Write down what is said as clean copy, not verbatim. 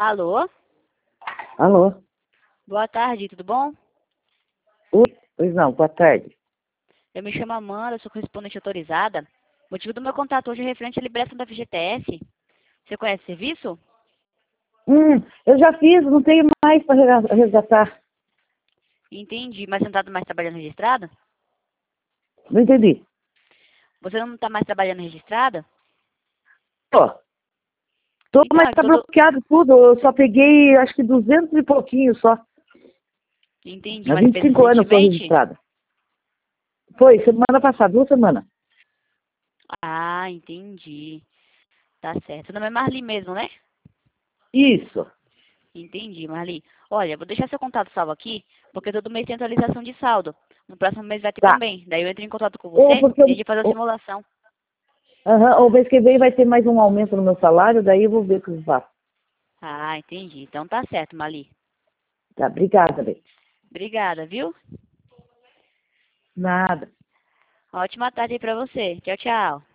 Alô? Alô? Boa tarde, tudo bom? Oi, pois não, boa tarde. Eu me chamo Amanda, sou correspondente autorizada. O motivo do meu contato hoje é referente à liberação da FGTS. Você conhece o serviço? Eu já fiz, não tenho mais para resgatar. Entendi, mas você não está mais trabalhando registrada? Não entendi. Você não está mais trabalhando registrada? Tô, Então, mas é tá todo... bloqueado tudo. Eu só peguei, acho que 200 e pouquinho só. Entendi, Há mas você fez 25 anos eu tô recentemente? registrada. Foi, semana passada, 2 semanas. Ah, entendi. Tá certo. Seu nome é Marli mesmo, né? Isso. Entendi, Marli. Olha, vou deixar seu contato salvo aqui, porque todo mês tem atualização de saldo. No próximo mês vai ter Tá. também. Daí eu entro em contato com Ou você porque e a gente faz a simulação. o mês que vem vai ter mais um aumento no meu salário, daí eu vou ver o que eu faço. Ah, entendi. Então tá certo, Marli. Tá, obrigada, bem. Obrigada, viu? Nada. Ótima tarde aí pra você. Tchau, tchau.